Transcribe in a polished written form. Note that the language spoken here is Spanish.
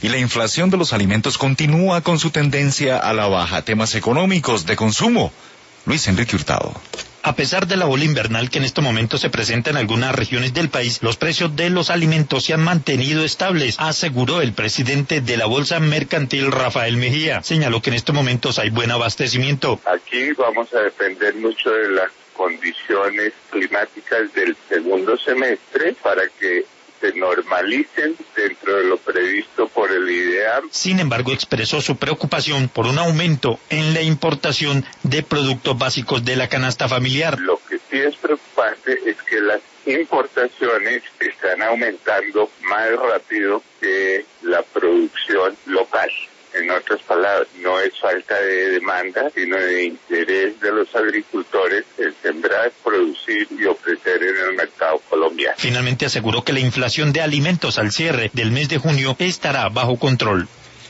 y la inflación de los alimentos continúa con su tendencia a la baja. Temas económicos de consumo. Luis Enrique Hurtado. A pesar de la ola invernal que en este momento se presenta en algunas regiones del país, los precios de los alimentos se han mantenido estables, aseguró el presidente de la Bolsa Mercantil, Rafael Mejía. Señaló que en estos momentos hay buen abastecimiento. Aquí vamos a depender mucho de las condiciones climáticas del segundo semestre para que se normalicen dentro de lo previsto por el IDEAM. Sin embargo, expresó su preocupación por un aumento en la importación de productos básicos de la canasta familiar. Lo que sí es preocupante es que las importaciones están aumentando más rápido que la producción local. En otras palabras, no es falta de demanda, sino de interés de los agricultores en sembrar, producir y ofrecer en el mercado colombiano. Finalmente aseguró que la inflación de alimentos al cierre del mes de junio estará bajo control.